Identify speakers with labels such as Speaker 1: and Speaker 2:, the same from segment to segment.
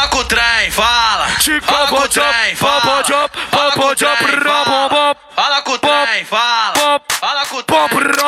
Speaker 1: Fala com o trem, fala. Fala com o trem, fala. Fala com o trem, fala. Fala com o trem, fala. Fala com o trem.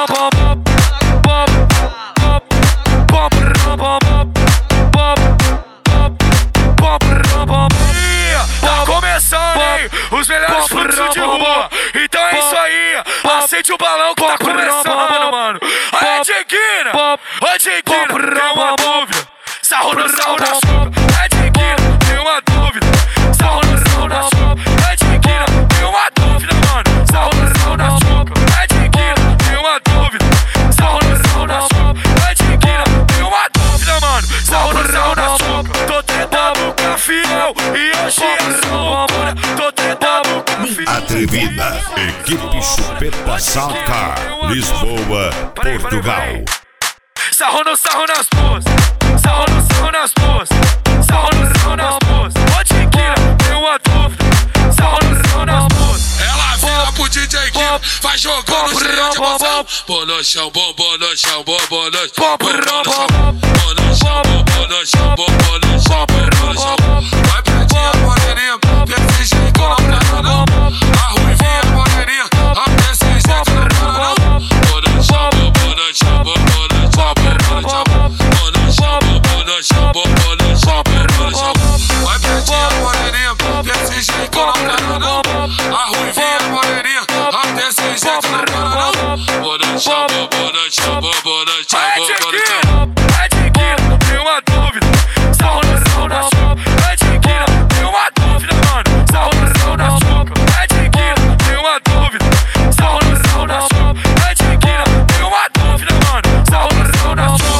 Speaker 2: Tá começando, hein? Os melhores fluxos de rua. Então é isso aí. Acende o balão que tá começando, mano. Aí, Dieguina, tem uma dúvida. Sarro no sarro na chuva. É Dieguina, tem uma dúvida. Sarro no sarro na chuva. É Dieguina, tem uma dúvida, mano. Sarro no sarro na chuva. É Dieguina, tem uma dúvida. Sarro no sarro na chuva. É Dieguina, tem uma dúvida, mano. Sarro no sarro na chuva. Tô tentando com a fiel e hoje é só loucura. Tô tentando com a fiel.
Speaker 3: Atrevida, equipe Chupeta Soundcar, Lisboa, Portugal.
Speaker 2: Sarro nas duas. Sarro nas duas. Sarro nas duas. Pode Dieguina, tem uma dúvida. Sarro nas duas.
Speaker 4: Ela vira pro DJ Guina, vai jogando cheio de emoção. Bom no chão, bom no chão, bom no chão. Bom no chão, bom no chão, bom no chão, bom no chão, bom no chão. Vai pretinha, moreninha, desse jeito não quero não. A ruivinha, moreninha, desse jeito não quero não. Bom no chão, bom no chão, bom no chão, bom no chão. Bom no chão, bom no chão, bom no chão, bom no chão. Vai pretinha, moreninha, desse jeito não quero não. A ruivinha, moreninha, desse jeito não quero não. Bom no chão, bom no chão, bom no chão, bom no chão.
Speaker 2: É Dieguina, tem uma dúvida. Sarro na chuva. É Dieguina, tem uma dúvida, mano. Sarro na chuva. É Dieguina, tem uma dúvida. Sarro na chuva. É Dieguina, tem uma dúvida, mano. Sarro na chuva.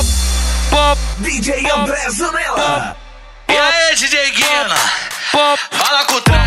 Speaker 5: DJ André Zanella.
Speaker 1: E aí, DJ Guina? Fala com o trem.